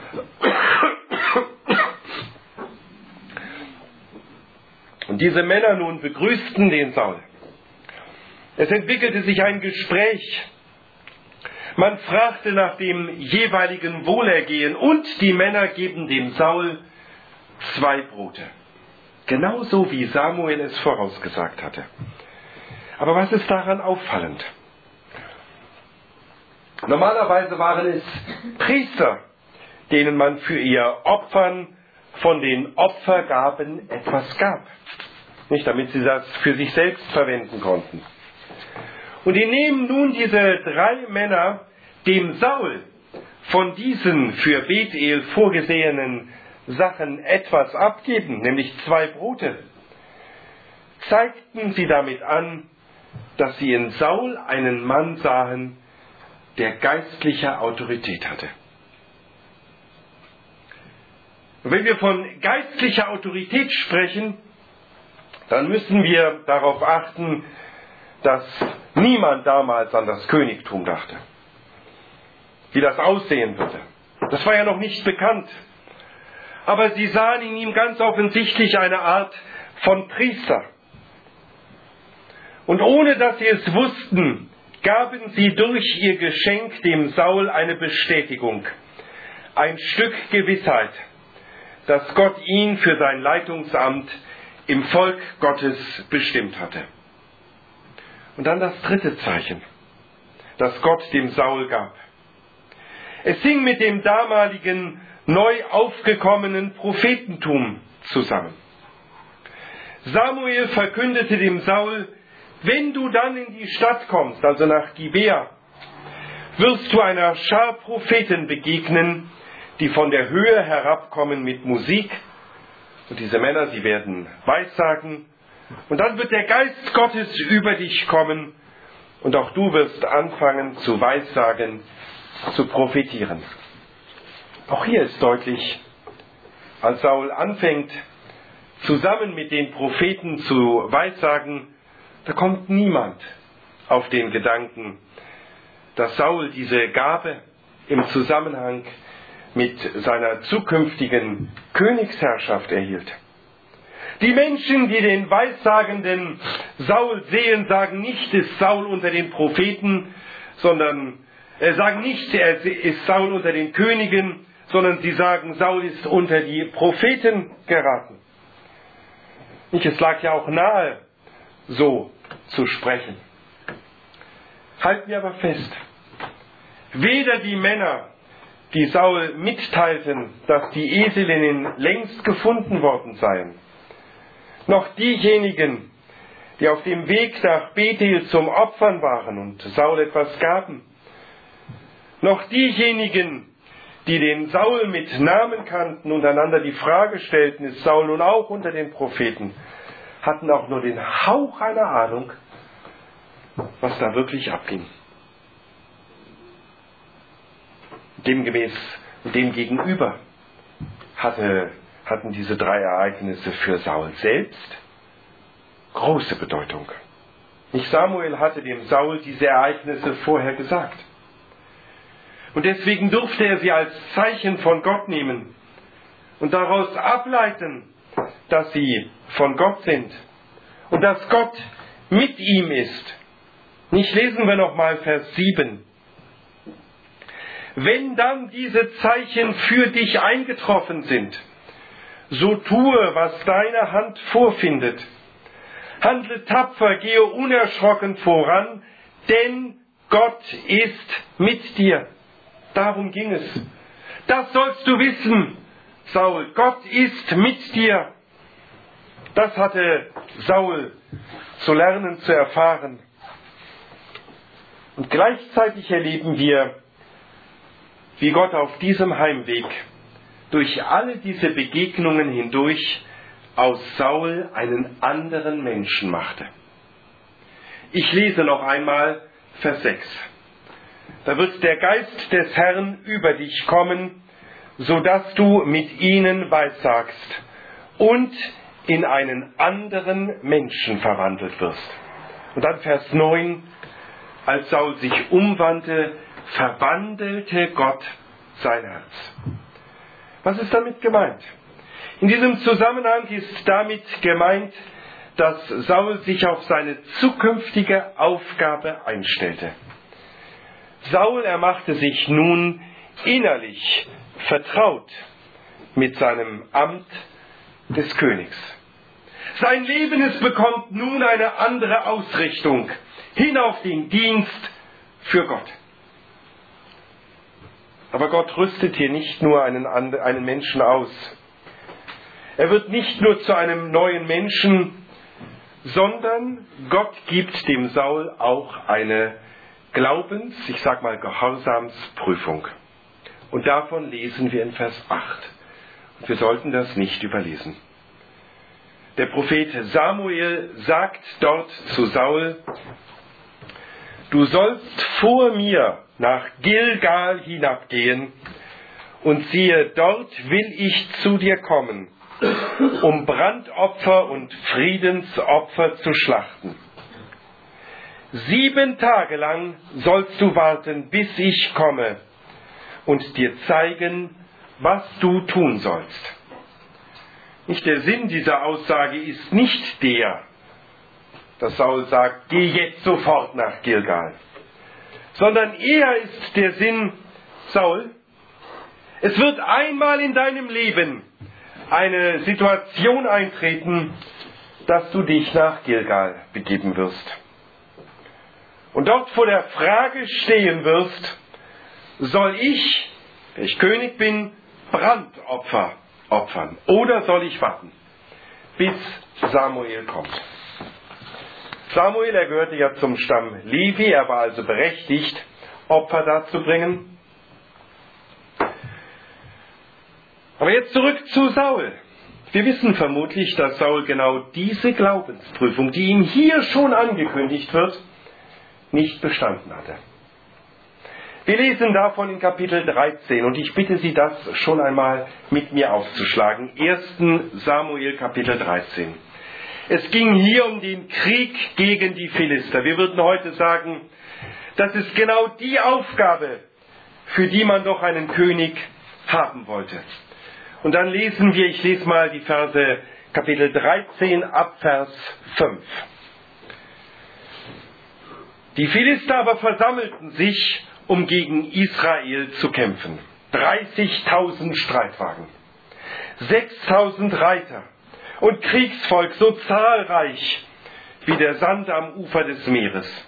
Und diese Männer nun begrüßten den Saul. Es entwickelte sich ein Gespräch. Man fragte nach dem jeweiligen Wohlergehen und die Männer geben dem Saul zwei Brote. Genauso wie Samuel es vorausgesagt hatte. Aber was ist daran auffallend? Normalerweise waren es Priester, denen man für ihr Opfern von den Opfergaben etwas gab. Nicht, damit sie das für sich selbst verwenden konnten. Und die nehmen nun diese drei Männer dem Saul von diesen für Bethel vorgesehenen Sachen etwas abgeben, nämlich zwei Brote. Zeigten sie damit an, dass sie in Saul einen Mann sahen, der geistliche Autorität hatte. Und wenn wir von geistlicher Autorität sprechen, dann müssen wir darauf achten, dass niemand damals an das Königtum dachte. Wie das aussehen würde. Das war ja noch nicht bekannt. Aber sie sahen in ihm ganz offensichtlich eine Art von Priester. Und ohne dass sie es wussten, gaben sie durch ihr Geschenk dem Saul eine Bestätigung, ein Stück Gewissheit, dass Gott ihn für sein Leitungsamt im Volk Gottes bestimmt hatte. Und dann das dritte Zeichen, das Gott dem Saul gab. Es hing mit dem damaligen neu aufgekommenen Prophetentum zusammen. Samuel verkündete dem Saul: Wenn du dann in die Stadt kommst, also nach Gibea, wirst du einer Schar Propheten begegnen, die von der Höhe herabkommen mit Musik. Und diese Männer, sie werden Weissagen. Und dann wird der Geist Gottes über dich kommen und auch du wirst anfangen zu Weissagen, zu prophetieren. Auch hier ist deutlich, als Saul anfängt, zusammen mit den Propheten zu weissagen, da kommt niemand auf den Gedanken, dass Saul diese Gabe im Zusammenhang mit seiner zukünftigen Königsherrschaft erhielt. Die Menschen, die den weissagenden Saul sehen, sagen nicht, es ist Saul unter den Propheten, sondern äh, sagen nicht, er ist Saul unter den Königen, sondern sie sagen, Saul ist unter die Propheten geraten. Nicht, es lag ja auch nahe, so zu sprechen. Halten wir aber fest, weder die Männer, die Saul mitteilten, dass die Eselinnen längst gefunden worden seien, noch diejenigen, die auf dem Weg nach Bethel zum Opfern waren und Saul etwas gaben, noch diejenigen, die den Saul mit Namen kannten und einander die Frage stellten, ist Saul nun auch unter den Propheten, hatten auch nur den Hauch einer Ahnung, was da wirklich abging. Demgemäß, demgegenüber hatte, hatten diese drei Ereignisse für Saul selbst große Bedeutung. Nicht Samuel hatte dem Saul diese Ereignisse vorher gesagt. Und deswegen durfte er sie als Zeichen von Gott nehmen und daraus ableiten, dass sie von Gott sind und dass Gott mit ihm ist. Nicht, lesen wir nochmal Vers sieben. Wenn dann diese Zeichen für dich eingetroffen sind, so tue, was deine Hand vorfindet. Handle tapfer, gehe unerschrocken voran, denn Gott ist mit dir. Darum ging es. Das sollst du wissen, Saul. Gott ist mit dir. Das hatte Saul zu lernen, zu erfahren. Und gleichzeitig erleben wir, wie Gott auf diesem Heimweg durch alle diese Begegnungen hindurch aus Saul einen anderen Menschen machte. Ich lese noch einmal Vers sechs. Da wird der Geist des Herrn über dich kommen, so dass du mit ihnen weissagst und in einen anderen Menschen verwandelt wirst. Und dann Vers neun. Als Saul sich umwandte, verwandelte Gott sein Herz. Was ist damit gemeint? In diesem Zusammenhang ist damit gemeint, dass Saul sich auf seine zukünftige Aufgabe einstellte. Saul, er machte sich nun innerlich vertraut mit seinem Amt des Königs. Sein Leben, es bekommt nun eine andere Ausrichtung, hin auf den Dienst für Gott. Aber Gott rüstet hier nicht nur einen, einen Menschen aus. Er wird nicht nur zu einem neuen Menschen, sondern Gott gibt dem Saul auch eine Glaubens-, ich sag mal Gehorsamsprüfung. Und davon lesen wir in Vers acht. Und wir sollten das nicht überlesen. Der Prophet Samuel sagt dort zu Saul: Du sollst vor mir nach Gilgal hinabgehen, und siehe, dort will ich zu dir kommen, um Brandopfer und Friedensopfer zu schlachten. Sieben Tage lang sollst du warten, bis ich komme, und dir zeigen, was du tun sollst. Nicht der Sinn dieser Aussage ist nicht der, dass Saul sagt, geh jetzt sofort nach Gilgal. Sondern eher ist der Sinn, Saul, es wird einmal in deinem Leben eine Situation eintreten, dass du dich nach Gilgal begeben wirst. Und dort vor der Frage stehen wirst, soll ich, wenn ich König bin, Brandopfer opfern oder soll ich warten, bis Samuel kommt? Samuel, er gehörte ja zum Stamm Levi, er war also berechtigt, Opfer darzubringen. Aber jetzt zurück zu Saul. Wir wissen vermutlich, dass Saul genau diese Glaubensprüfung, die ihm hier schon angekündigt wird, nicht bestanden hatte. Wir lesen davon in Kapitel dreizehn und ich bitte Sie, das schon einmal mit mir aufzuschlagen. ersten Samuel Kapitel dreizehn. Es ging hier um den Krieg gegen die Philister. Wir würden heute sagen, das ist genau die Aufgabe, für die man doch einen König haben wollte. Und dann lesen wir, ich lese mal die Verse Kapitel dreizehn ab Vers fünf. Die Philister aber versammelten sich, um gegen Israel zu kämpfen. dreißigtausend Streitwagen, sechstausend Reiter und Kriegsvolk so zahlreich wie der Sand am Ufer des Meeres.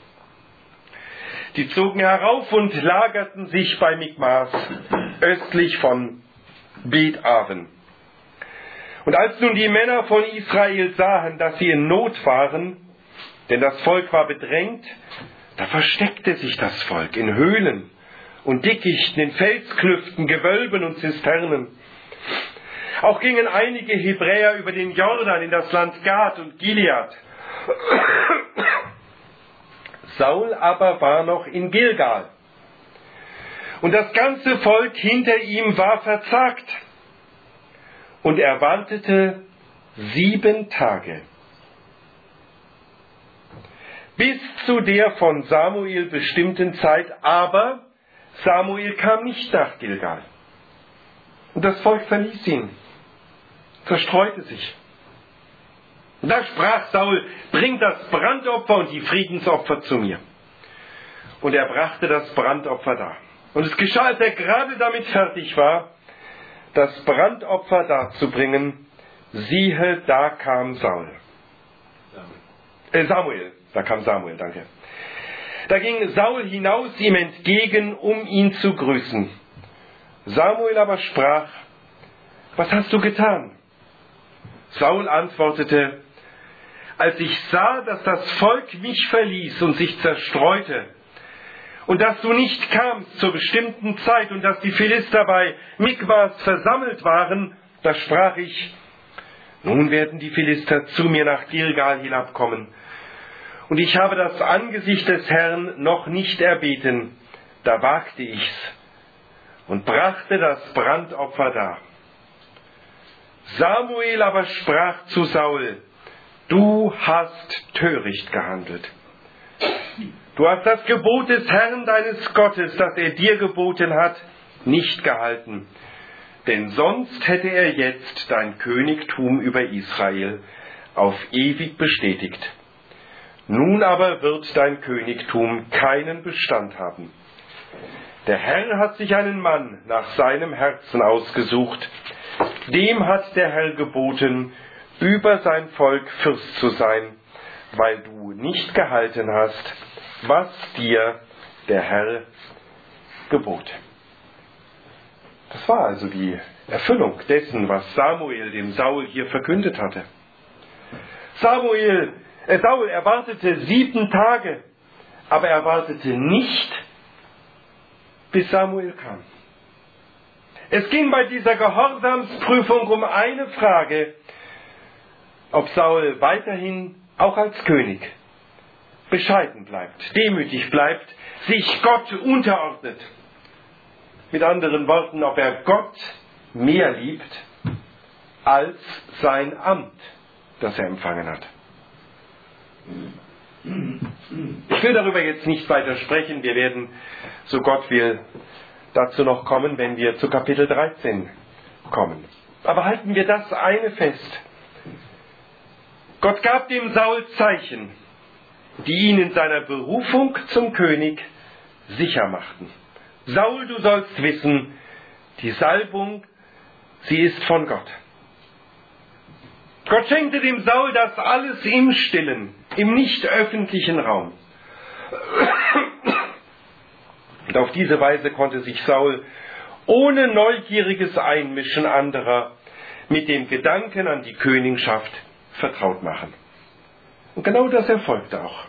Die zogen herauf und lagerten sich bei Mikmas, östlich von Bet-Aven. Und als nun die Männer von Israel sahen, dass sie in Not waren, denn das Volk war bedrängt, da versteckte sich das Volk in Höhlen und Dickichten, in Felsklüften, Gewölben und Zisternen. Auch gingen einige Hebräer über den Jordan in das Land Gad und Gilead. Saul aber war noch in Gilgal. Und das ganze Volk hinter ihm war verzagt. Und er wartete sieben Tage, bis zu der von Samuel bestimmten Zeit, aber Samuel kam nicht nach Gilgal. Und das Volk verließ ihn, zerstreute sich. Und da sprach Saul, bring das Brandopfer und die Friedensopfer zu mir. Und er brachte das Brandopfer dar. Und es geschah, als er gerade damit fertig war, das Brandopfer darzubringen, siehe, da kam Saul. Äh, Samuel, da kam Samuel, danke. Da ging Saul hinaus ihm entgegen, um ihn zu grüßen. Samuel aber sprach, was hast du getan? Saul antwortete, als ich sah, dass das Volk mich verließ und sich zerstreute, und dass du nicht kamst zur bestimmten Zeit und dass die Philister bei Mikmas versammelt waren, da sprach ich, nun werden die Philister zu mir nach Gilgal hinabkommen. Und ich habe das Angesicht des Herrn noch nicht erbeten, da wagte ich's und brachte das Brandopfer dar. Samuel aber sprach zu Saul, du hast töricht gehandelt. Du hast das Gebot des Herrn deines Gottes, das er dir geboten hat, nicht gehalten. Denn sonst hätte er jetzt dein Königtum über Israel auf ewig bestätigt. Nun aber wird dein Königtum keinen Bestand haben. Der Herr hat sich einen Mann nach seinem Herzen ausgesucht. Dem hat der Herr geboten, über sein Volk Fürst zu sein, weil du nicht gehalten hast, was dir der Herr gebot. Das war also die Erfüllung dessen, was Samuel dem Saul hier verkündet hatte. Samuel, äh, Saul erwartete sieben Tage, aber er wartete nicht, bis Samuel kam. Es ging bei dieser Gehorsamsprüfung um eine Frage, ob Saul weiterhin auch als König bescheiden bleibt, demütig bleibt, sich Gott unterordnet. Mit anderen Worten, ob er Gott mehr liebt als sein Amt, das er empfangen hat. Ich will darüber jetzt nicht weiter sprechen. Wir werden, so Gott will, dazu noch kommen, wenn wir zu Kapitel dreizehn kommen. Aber halten wir das eine fest. Gott gab dem Saul Zeichen, die ihn in seiner Berufung zum König sicher machten. Saul, du sollst wissen, die Salbung, sie ist von Gott. Gott schenkte dem Saul das alles im Stillen, im nicht öffentlichen Raum. Und auf diese Weise konnte sich Saul ohne neugieriges Einmischen anderer mit dem Gedanken an die Königschaft vertraut machen. Und genau das erfolgte auch.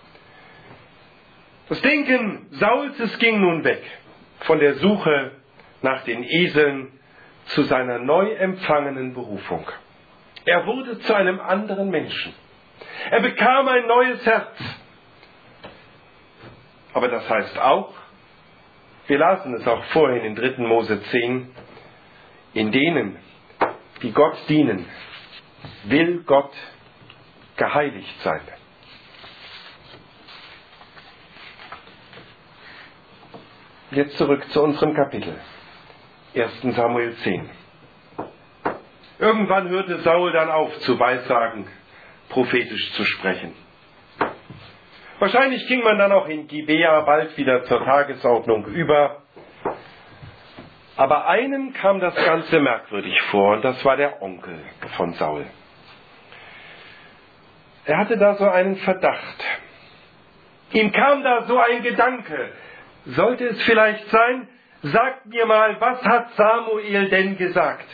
Das Denken Sauls, es ging nun weg von der Suche nach den Eseln zu seiner neu empfangenen Berufung. Er wurde zu einem anderen Menschen. Er bekam ein neues Herz. Aber das heißt auch, Wir lasen es auch vorhin in dritten Mose zehn. In denen, die Gott dienen, will Gott geheiligt sein. Jetzt zurück zu unserem Kapitel. ersten Samuel zehn. Irgendwann hörte Saul dann auf zu weissagen, prophetisch zu sprechen. Wahrscheinlich ging man dann auch in Gibea bald wieder zur Tagesordnung über. Aber einem kam das Ganze merkwürdig vor, und das war der Onkel von Saul. Er hatte da so einen Verdacht. Ihm kam da so ein Gedanke. Sollte es vielleicht sein, sagt mir mal, was hat Samuel denn gesagt?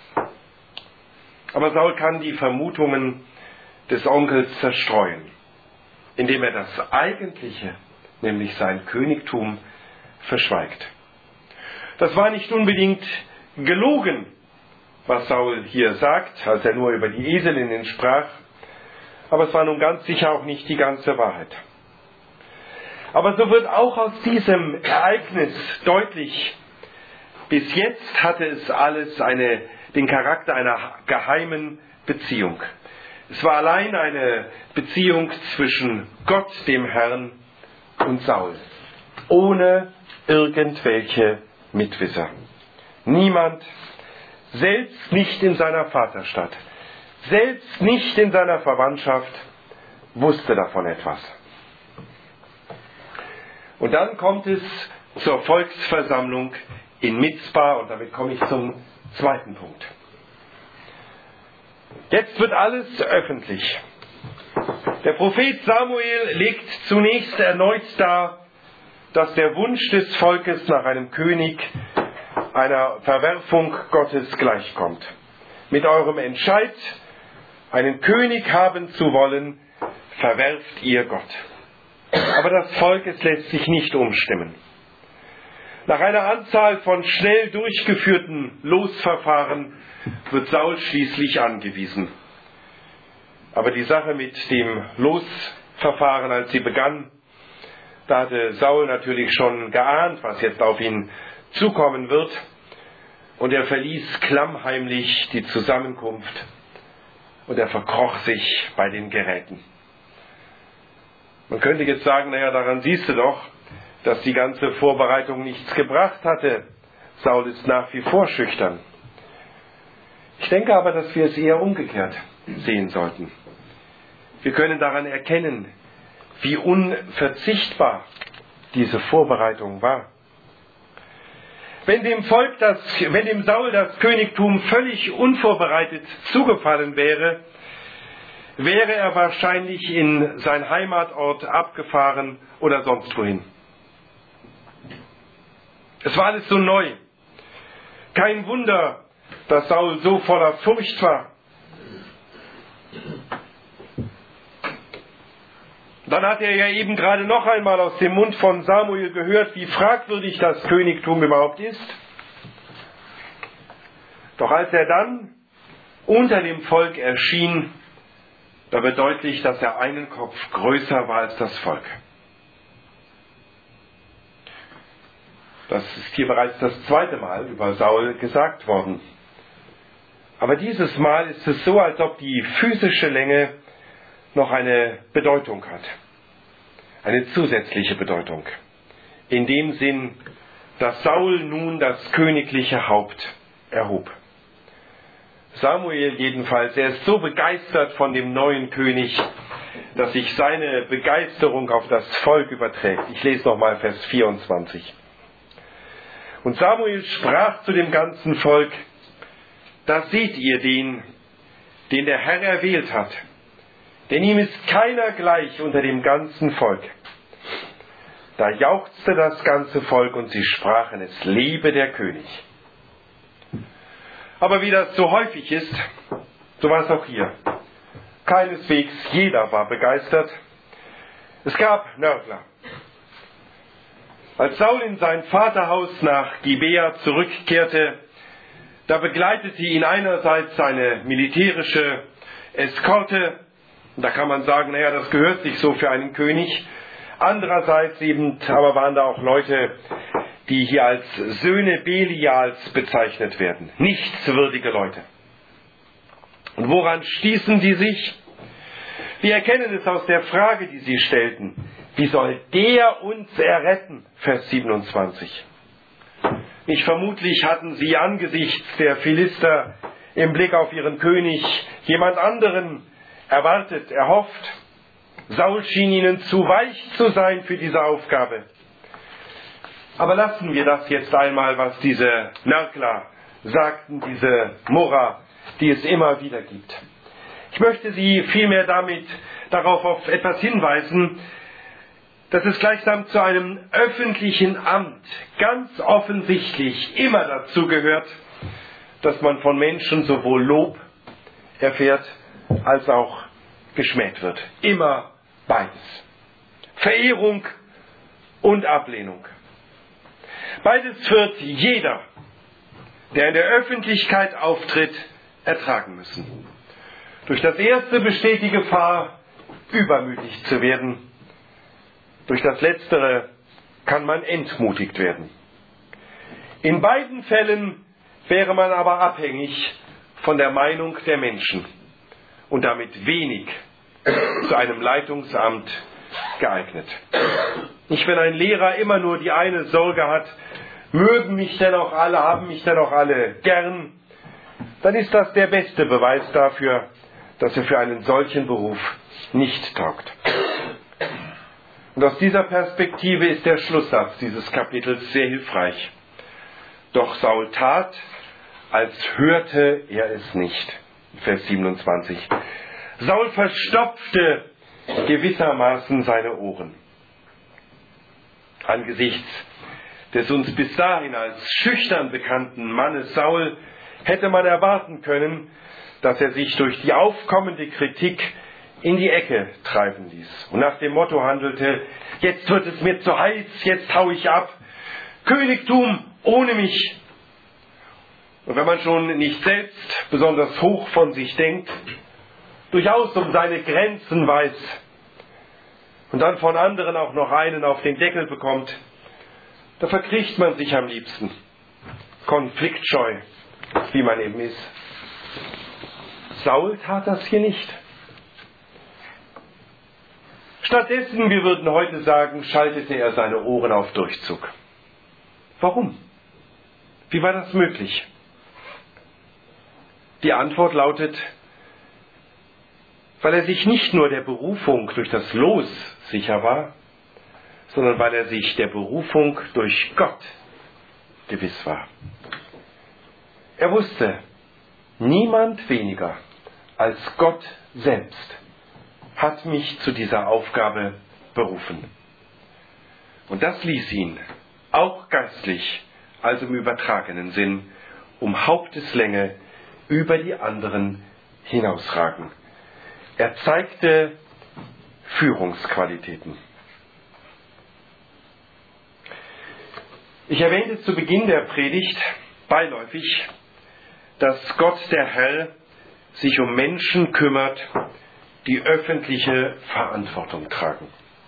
Aber Saul kann die Vermutungen des Onkels zerstreuen, indem er das Eigentliche, nämlich sein Königtum, verschweigt. Das war nicht unbedingt gelogen, was Saul hier sagt, als er nur über die Eselinnen sprach, aber es war nun ganz sicher auch nicht die ganze Wahrheit. Aber so wird auch aus diesem Ereignis deutlich, bis jetzt hatte es alles eine, den Charakter einer geheimen Beziehung. Es war allein eine Beziehung zwischen Gott, dem Herrn, und Saul, ohne irgendwelche Mitwisser. Niemand, selbst nicht in seiner Vaterstadt, selbst nicht in seiner Verwandtschaft, wusste davon etwas. Und dann kommt es zur Volksversammlung in Mizpa, und damit komme ich zum zweiten Punkt. Jetzt wird alles öffentlich. Der Prophet Samuel legt zunächst erneut dar, dass der Wunsch des Volkes nach einem König einer Verwerfung Gottes gleichkommt. Mit eurem Entscheid, einen König haben zu wollen, verwerft ihr Gott. Aber das Volk, es lässt sich nicht umstimmen. Nach einer Anzahl von schnell durchgeführten Losverfahren wird Saul schließlich angewiesen. Aber die Sache mit dem Losverfahren, als sie begann, da hatte Saul natürlich schon geahnt, was jetzt auf ihn zukommen wird. Und er verließ klammheimlich die Zusammenkunft und er verkroch sich bei den Geräten. Man könnte jetzt sagen, naja, daran siehst du doch, dass die ganze Vorbereitung nichts gebracht hatte. Saul ist nach wie vor schüchtern. Ich denke aber, dass wir es eher umgekehrt sehen sollten. Wir können daran erkennen, wie unverzichtbar diese Vorbereitung war. Wenn dem Volk das, wenn dem Saul das Königtum völlig unvorbereitet zugefallen wäre, wäre er wahrscheinlich in sein Heimatort abgefahren oder sonst wohin. Es war alles so neu. Kein Wunder, dass Saul so voller Furcht war. Dann hat er ja eben gerade noch einmal aus dem Mund von Samuel gehört, wie fragwürdig das Königtum überhaupt ist. Doch als er dann unter dem Volk erschien, da wird deutlich, dass er einen Kopf größer war als das Volk. Das ist hier bereits das zweite Mal über Saul gesagt worden. Aber dieses Mal ist es so, als ob die physische Länge noch eine Bedeutung hat. Eine zusätzliche Bedeutung. In dem Sinn, dass Saul nun das königliche Haupt erhob. Samuel jedenfalls, er ist so begeistert von dem neuen König, dass sich seine Begeisterung auf das Volk überträgt. Ich lese nochmal Vers vierundzwanzig. Und Samuel sprach zu dem ganzen Volk: Da seht ihr den, den der Herr erwählt hat. Denn ihm ist keiner gleich unter dem ganzen Volk. Da jauchzte das ganze Volk und sie sprachen, es lebe der König. Aber wie das so häufig ist, so war es auch hier. Keineswegs jeder war begeistert. Es gab Nörgler. Als Saul in sein Vaterhaus nach Gibea zurückkehrte, da begleitete ihn einerseits seine militärische Eskorte. Da kann man sagen, naja, das gehört sich so für einen König. Andererseits eben, aber waren da auch Leute, die hier als Söhne Belials bezeichnet werden. Nichtswürdige Leute. Und woran stießen sie sich? Wir erkennen es aus der Frage, die sie stellten. Wie soll der uns erretten? Vers siebenundzwanzig. Nicht vermutlich hatten sie angesichts der Philister im Blick auf ihren König jemand anderen erwartet, erhofft. Saul schien ihnen zu weich zu sein für diese Aufgabe. Aber lassen wir das jetzt einmal, was diese Nörgler sagten, diese Murrer, die es immer wieder gibt. Ich möchte Sie vielmehr damit darauf auf etwas hinweisen, dass es gleichsam zu einem öffentlichen Amt ganz offensichtlich immer dazu gehört, dass man von Menschen sowohl Lob erfährt, als auch geschmäht wird. Immer beides. Verehrung und Ablehnung. Beides wird jeder, der in der Öffentlichkeit auftritt, ertragen müssen. Durch das erste besteht die Gefahr, übermütig zu werden. Durch das letztere kann man entmutigt werden. In beiden Fällen wäre man aber abhängig von der Meinung der Menschen und damit wenig zu einem Leitungsamt geeignet. Nicht, wenn ein Lehrer immer nur die eine Sorge hat, mögen mich denn auch alle, haben mich denn auch alle gern, dann ist das der beste Beweis dafür, dass er für einen solchen Beruf nicht taugt. Und aus dieser Perspektive ist der Schlusssatz dieses Kapitels sehr hilfreich. Doch Saul tat, als hörte er es nicht. Vers siebenundzwanzig. Saul verstopfte gewissermaßen seine Ohren. Angesichts des uns bis dahin als schüchtern bekannten Mannes Saul hätte man erwarten können, dass er sich durch die aufkommende Kritik in die Ecke treiben ließ und nach dem Motto handelte: Jetzt wird es mir zu heiß, jetzt hau ich ab, Königtum ohne mich. Und wenn man schon nicht selbst besonders hoch von sich denkt, durchaus um seine Grenzen weiß und dann von anderen auch noch einen auf den Deckel bekommt, da verkriecht man sich am liebsten. Konfliktscheu, wie man eben ist. Saul tat das hier nicht. Stattdessen, wir würden heute sagen, schaltete er seine Ohren auf Durchzug. Warum? Wie war das möglich? Die Antwort lautet, weil er sich nicht nur der Berufung durch das Los sicher war, sondern weil er sich der Berufung durch Gott gewiss war. Er wusste, niemand weniger als Gott selbst hat mich zu dieser Aufgabe berufen. Und das ließ ihn, auch geistlich, also im übertragenen Sinn, um Haupteslänge über die anderen hinausragen. Er zeigte Führungsqualitäten. Ich erwähnte zu Beginn der Predigt beiläufig, dass Gott der Herr sich um Menschen kümmert, die öffentliche Verantwortung tragen.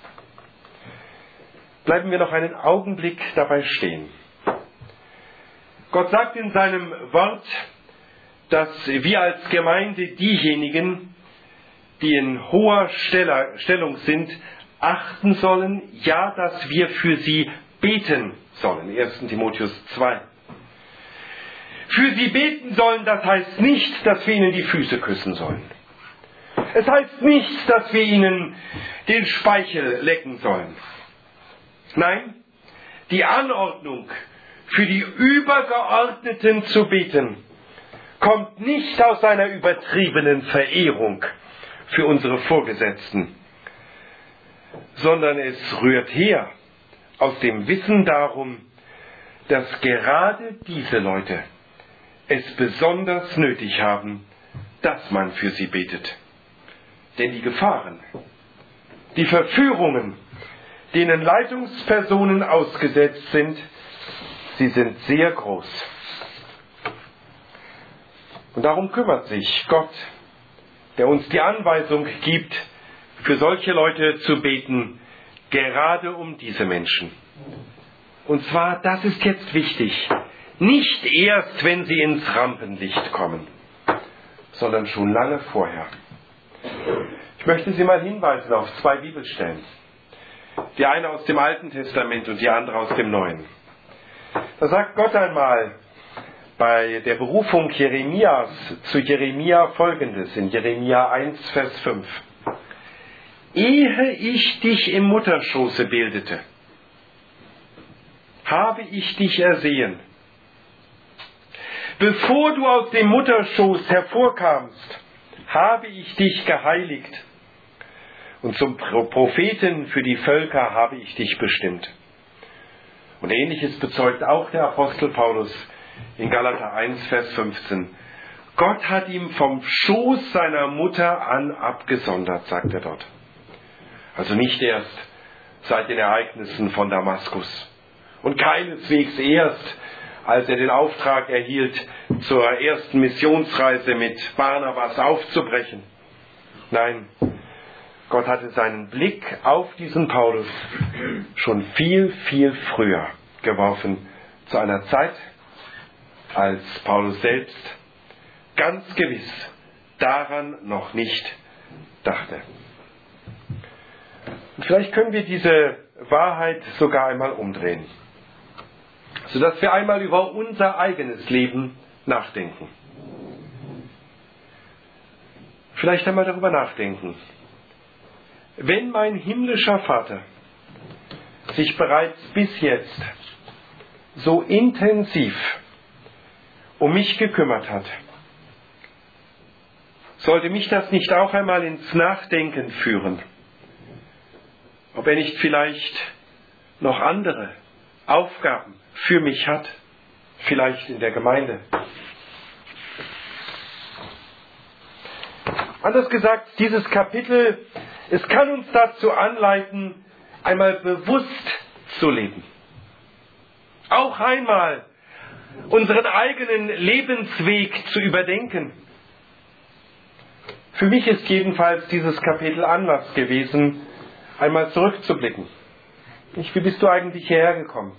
Bleiben wir noch einen Augenblick dabei stehen. Gott sagt in seinem Wort, dass wir als Gemeinde diejenigen, die in hoher Stellung sind, achten sollen, ja, dass wir für sie beten sollen. erster Timotheus zwei. Für sie beten sollen, das heißt nicht, dass wir ihnen die Füße küssen sollen. Es heißt nicht, dass wir ihnen den Speichel lecken sollen. Nein, die Anordnung, für die Übergeordneten zu beten, kommt nicht aus einer übertriebenen Verehrung für unsere Vorgesetzten, sondern es rührt her aus dem Wissen darum, dass gerade diese Leute es besonders nötig haben, dass man für sie betet. Denn die Gefahren, die Verführungen, denen Leitungspersonen ausgesetzt sind, sie sind sehr groß. Und darum kümmert sich Gott, der uns die Anweisung gibt, für solche Leute zu beten, gerade um diese Menschen. Und zwar, das ist jetzt wichtig, nicht erst, wenn sie ins Rampenlicht kommen, sondern schon lange vorher. Ich möchte Sie mal hinweisen auf zwei Bibelstellen. Die eine aus dem Alten Testament und die andere aus dem Neuen. Da sagt Gott einmal bei der Berufung Jeremias zu Jeremia Folgendes, in Jeremia eins, Vers fünf. Ehe ich dich im Mutterschoße bildete, habe ich dich ersehen. Bevor du aus dem Mutterschoß hervorkamst, habe ich dich geheiligt. Und zum Propheten für die Völker habe ich dich bestimmt. Und Ähnliches bezeugt auch der Apostel Paulus in Galater eins, Vers fünfzehn. Gott hat ihm vom Schoß seiner Mutter an abgesondert, sagt er dort. Also nicht erst seit den Ereignissen von Damaskus. Und keineswegs erst, als er den Auftrag erhielt, zur ersten Missionsreise mit Barnabas aufzubrechen. Nein, Gott hatte seinen Blick auf diesen Paulus schon viel, viel früher geworfen, zu einer Zeit, als Paulus selbst ganz gewiss daran noch nicht dachte. Und vielleicht können wir diese Wahrheit sogar einmal umdrehen, sodass wir einmal über unser eigenes Leben nachdenken. Vielleicht einmal darüber nachdenken. Wenn mein himmlischer Vater sich bereits bis jetzt so intensiv um mich gekümmert hat, sollte mich das nicht auch einmal ins Nachdenken führen, ob er nicht vielleicht noch andere Aufgaben für mich hat, vielleicht in der Gemeinde. Anders gesagt, dieses Kapitel, es kann uns dazu anleiten, einmal bewusst zu leben. Auch einmal unseren eigenen Lebensweg zu überdenken. Für mich ist jedenfalls dieses Kapitel Anlass gewesen, einmal zurückzublicken. Wie bist du eigentlich hierher gekommen?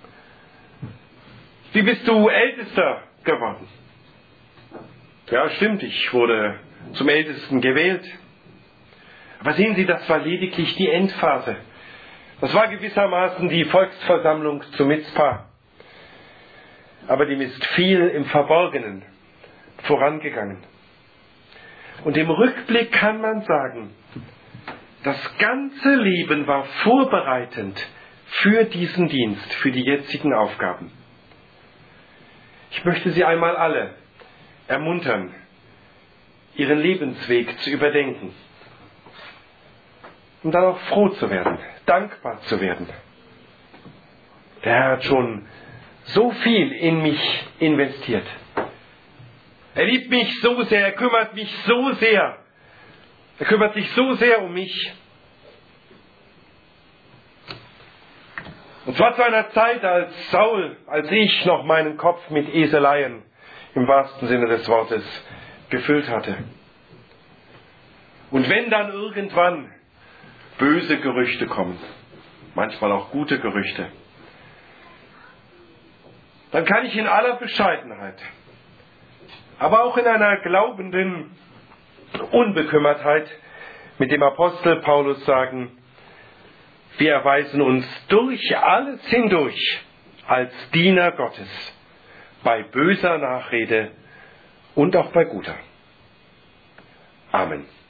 Wie bist du Ältester geworden? Ja, stimmt, ich wurde zum Ältesten gewählt. Aber sehen Sie, das war lediglich die Endphase. Das war gewissermaßen die Volksversammlung zu Mizpah. Aber dem ist viel im Verborgenen vorangegangen. Und im Rückblick kann man sagen, das ganze Leben war vorbereitend für diesen Dienst, für die jetzigen Aufgaben. Ich möchte Sie einmal alle ermuntern, Ihren Lebensweg zu überdenken, um dann auch froh zu werden, dankbar zu werden. Der Herr hat schon so viel in mich investiert. Er liebt mich so sehr, er kümmert mich so sehr. Er kümmert sich so sehr um mich. Und zwar zu einer Zeit, als Saul, als ich noch meinen Kopf mit Eseleien, im wahrsten Sinne des Wortes, gefüllt hatte. Und wenn dann irgendwann böse Gerüchte kommen, manchmal auch gute Gerüchte, dann kann ich in aller Bescheidenheit, aber auch in einer glaubenden Unbekümmertheit mit dem Apostel Paulus sagen, wir erweisen uns durch alles hindurch als Diener Gottes, bei böser Nachrede und auch bei guter. Amen.